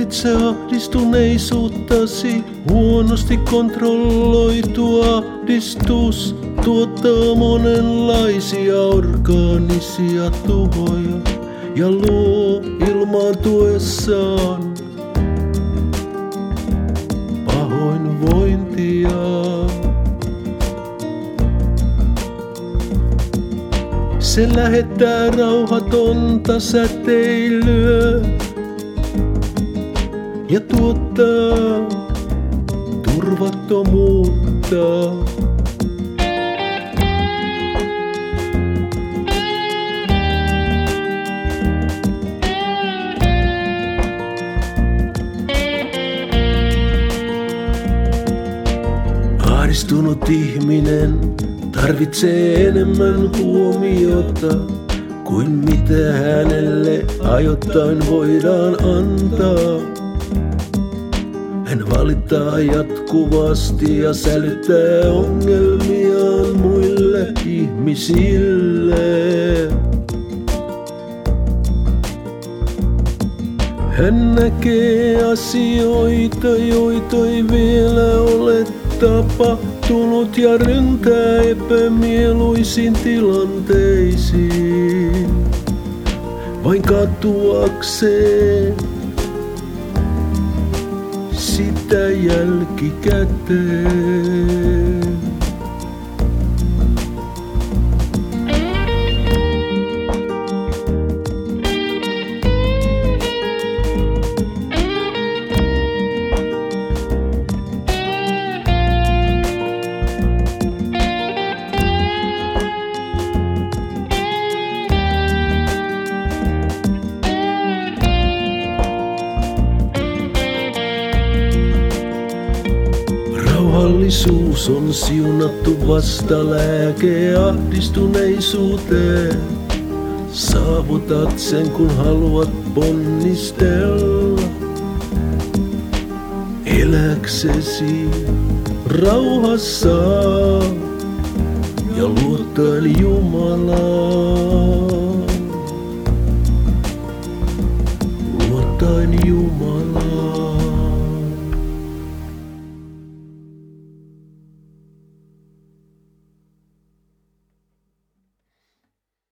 Hallitse ahdistuneisuuttasi, huonosti kontrolloitu ahdistus tuottaa monenlaisia orgaanisia tuhoja ja luo ilmaantuessaan pahoinvointia. Se lähettää rauhatonta säteilyä ja tuottaa turvattomuutta. Ahdistunut ihminen tarvitsee enemmän huomiota kuin mitä hänelle ajoittain voidaan antaa. Hän valittaa jatkuvasti ja sälyttää ongelmiaan muille ihmisille. Hän näkee asioita, joita ei vielä ole tapahtunut ja ryntää epämieluisiin tilanteisiin vain katuakseen sitä jälkikäteen. Rauhallisuus on siunattu vastalääke ahdistuneisuuteen. Saavutat sen kun haluat ponnistella eläksesi rauhassa ja luottaen Jumalaan. Luottaen Jumalaan.